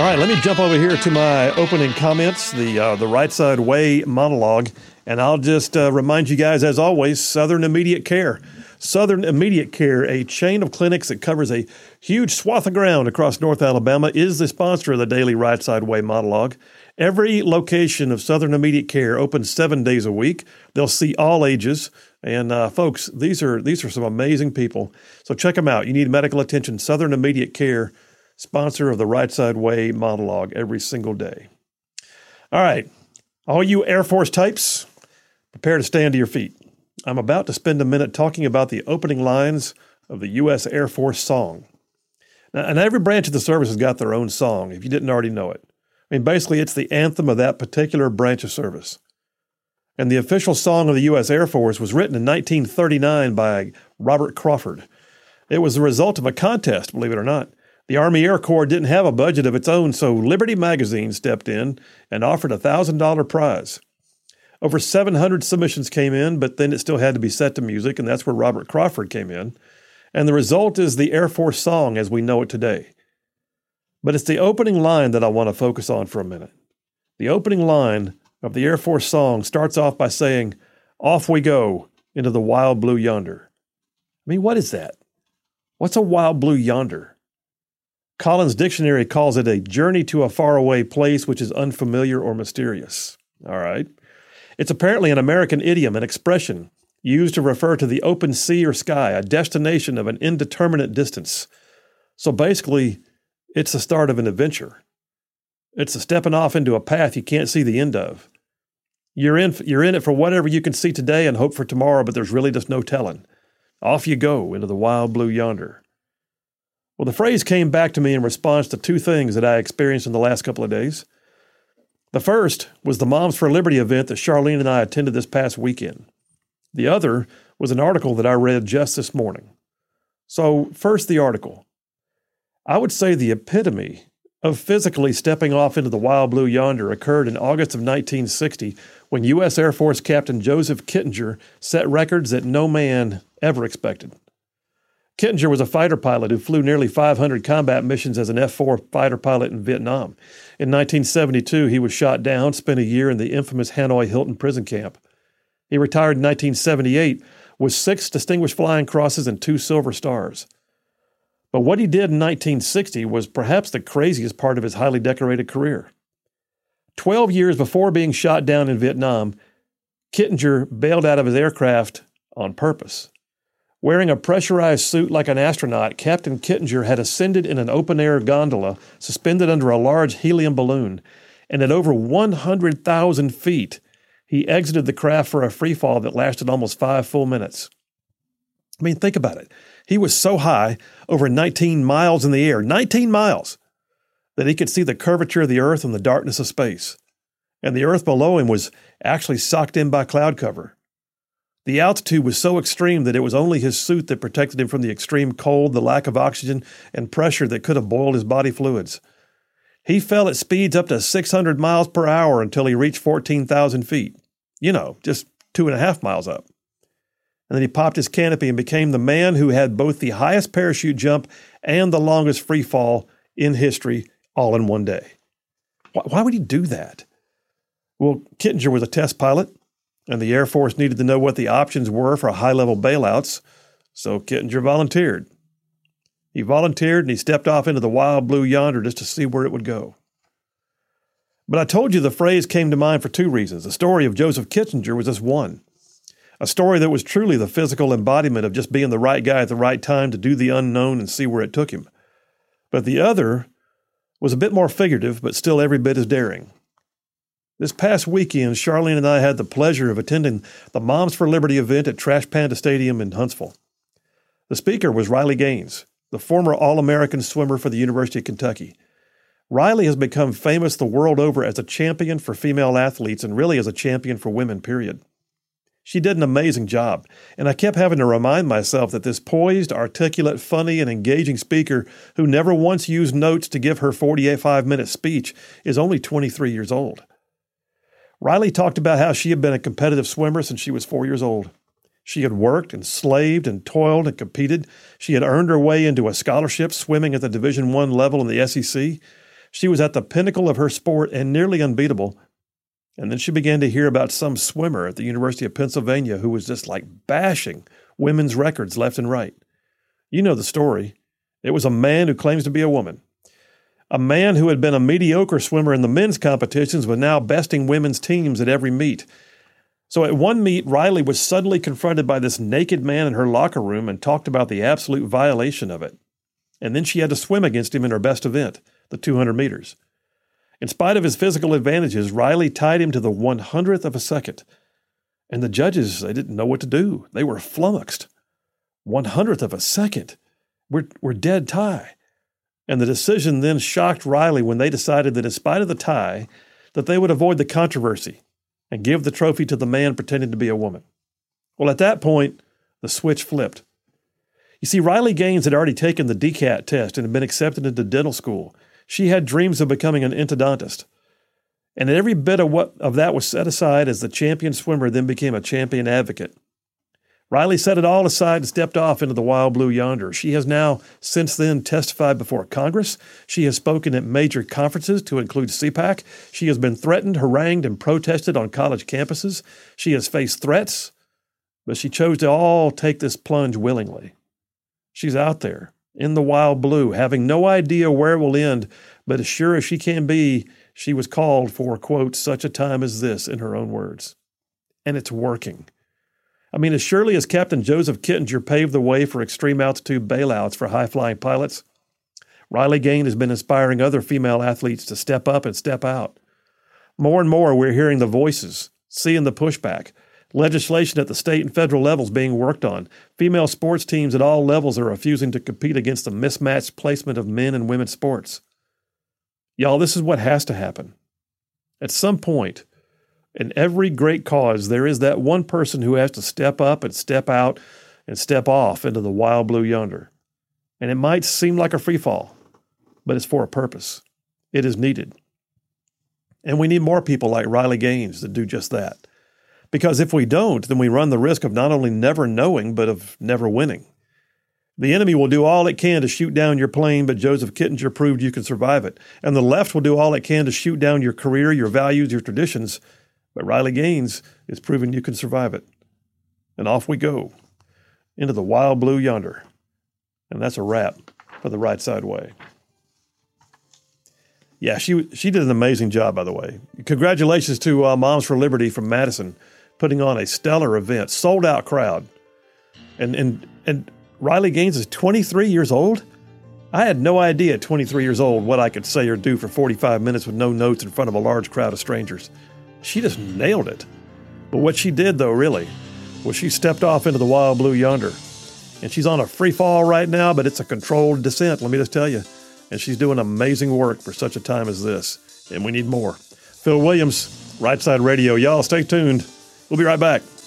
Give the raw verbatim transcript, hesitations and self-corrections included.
All right, let me jump over here to my opening comments, the uh, the Right Side Way monologue, and I'll just uh, remind you guys, as always, Southern Immediate Care. Southern Immediate Care, a chain of clinics that covers a huge swath of ground across North Alabama, is the sponsor of the daily Right Side Way monologue. Every location of Southern Immediate Care opens seven days a week. They'll see all ages. And uh, folks, these are these are some amazing people. So check them out. You need medical attention. Southern Immediate Care, sponsor of the Right Side Way monologue every single day. All right, all you Air Force types, prepare to stand to your feet. I'm about to spend a minute talking about the opening lines of the U S Air Force song. Now, and every branch of the service has got their own song, if you didn't already know it. I mean, basically, it's the anthem of that particular branch of service. And the official song of the U S Air Force was written in nineteen thirty-nine by Robert Crawford. It was the result of a contest, believe it or not. The Army Air Corps didn't have a budget of its own, so Liberty Magazine stepped in and offered a one thousand dollars prize. Over seven hundred submissions came in, but then it still had to be set to music, and that's where Robert Crawford came in. And the result is the Air Force song as we know it today. But it's the opening line that I want to focus on for a minute. The opening line of the Air Force song starts off by saying, "Off we go into the wild blue yonder." I mean, what is that? What's a wild blue yonder? Collins Dictionary calls it a journey to a faraway place which is unfamiliar or mysterious. All right. It's apparently an American idiom, an expression used to refer to the open sea or sky, a destination of an indeterminate distance. So basically, it's the start of an adventure. It's a stepping off into a path you can't see the end of. You're in, you're in it for whatever you can see today and hope for tomorrow, but there's really just no telling. Off you go into the wild blue yonder. Well, the phrase came back to me in response to two things that I experienced in the last couple of days. The first was the Moms for Liberty event that Charlene and I attended this past weekend. The other was an article that I read just this morning. So first, the article. I would say the epitome of physically stepping off into the wild blue yonder occurred in August of nineteen sixty when U S Air Force Captain Joseph Kittinger set records that no man ever expected. Kittinger was a fighter pilot who flew nearly five hundred combat missions as an F four fighter pilot in Vietnam. In nineteen seventy-two, he was shot down, spent a year in the infamous Hanoi Hilton prison camp. He retired in nineteen seventy-eight with six Distinguished Flying Crosses and two Silver Stars. But what he did in nineteen sixty was perhaps the craziest part of his highly decorated career. Twelve years before being shot down in Vietnam, Kittinger bailed out of his aircraft on purpose. Wearing a pressurized suit like an astronaut, Captain Kittinger had ascended in an open-air gondola suspended under a large helium balloon, and at over one hundred thousand feet, he exited the craft for a freefall that lasted almost five full minutes. I mean, think about it. He was so high, over nineteen miles in the air, nineteen miles, that he could see the curvature of the earth and the darkness of space. And the earth below him was actually socked in by cloud cover. The altitude was so extreme that it was only his suit that protected him from the extreme cold, the lack of oxygen, and pressure that could have boiled his body fluids. He fell at speeds up to six hundred miles per hour until he reached fourteen thousand feet. You know, just two and a half miles up. And then he popped his canopy and became the man who had both the highest parachute jump and the longest free fall in history all in one day. Why would he do that? Well, Kittinger was a test pilot, and the Air Force needed to know what the options were for high-level bailouts, so Kittinger volunteered. He volunteered and he stepped off into the wild blue yonder just to see where it would go. But I told you the phrase came to mind for two reasons. The story of Joseph Kittinger was just one. A story that was truly the physical embodiment of just being the right guy at the right time to do the unknown and see where it took him. But the other was a bit more figurative, but still every bit as daring. This past weekend, Charlene and I had the pleasure of attending the Moms for Liberty event at Trash Panda Stadium in Huntsville. The speaker was Riley Gaines, the former All-American swimmer for the University of Kentucky. Riley has become famous the world over as a champion for female athletes and really as a champion for women, period. She did an amazing job, and I kept having to remind myself that this poised, articulate, funny, and engaging speaker who never once used notes to give her forty-five minute speech is only twenty-three years old. Riley talked about how she had been a competitive swimmer since she was four years old. She had worked and slaved and toiled and competed. She had earned her way into a scholarship swimming at the Division I level in the S E C. She was at the pinnacle of her sport and nearly unbeatable. And then she began to hear about some swimmer at the University of Pennsylvania who was just like bashing women's records left and right. You know the story. It was a man who claims to be a woman. A man who had been a mediocre swimmer in the men's competitions was now besting women's teams at every meet. So at one meet, Riley was suddenly confronted by this naked man in her locker room and talked about the absolute violation of it. And then she had to swim against him in her best event, the two hundred meters. In spite of his physical advantages, Riley tied him to the one hundredth of a second. And the judges, they didn't know what to do. They were flummoxed. one hundredth of a second. We're, we're dead tie. And the decision then shocked Riley when they decided that in spite of the tie, that they would avoid the controversy and give the trophy to the man pretending to be a woman. Well, at that point, the switch flipped. You see, Riley Gaines had already taken the D CAT test and had been accepted into dental school. She had dreams of becoming an endodontist. And every bit of what of that was set aside as the champion swimmer then became a champion advocate. Riley set it all aside and stepped off into the wild blue yonder. She has now, since then, testified before Congress. She has spoken at major conferences, to include C PAC. She has been threatened, harangued, and protested on college campuses. She has faced threats, but she chose to all take this plunge willingly. She's out there in the wild blue, having no idea where it will end, but as sure as she can be, she was called for, quote, such a time as this, in her own words. And it's working. I mean, as surely as Captain Joseph Kittinger paved the way for extreme altitude bailouts for high-flying pilots, Riley Gaines has been inspiring other female athletes to step up and step out. More and more, we're hearing the voices, seeing the pushback, legislation at the state and federal levels being worked on. Female sports teams at all levels are refusing to compete against the mismatched placement of men and women's sports. Y'all, this is what has to happen. At some point, in every great cause, there is that one person who has to step up and step out and step off into the wild blue yonder. And it might seem like a free fall, but it's for a purpose. It is needed. And we need more people like Riley Gaines to do just that. Because if we don't, then we run the risk of not only never knowing, but of never winning. The enemy will do all it can to shoot down your plane, but Joseph Kittinger proved you can survive it. And the left will do all it can to shoot down your career, your values, your traditions, but Riley Gaines is proving you can survive it. And off we go into the wild blue yonder. And that's a wrap for the Right Side Way. Yeah, she she did an amazing job, by the way. Congratulations to uh, Moms for Liberty from Madison, putting on a stellar event, sold out crowd. And and and Riley Gaines is twenty-three years old. I had no idea at twenty-three years old what I could say or do for forty-five minutes with no notes in front of a large crowd of strangers. She just nailed it. But what she did, though, really, was she stepped off into the wild blue yonder. And she's on a free fall right now, but it's a controlled descent, let me just tell you. And she's doing amazing work for such a time as this. And we need more. Phil Williams, Right Side Radio. Y'all stay tuned. We'll be right back.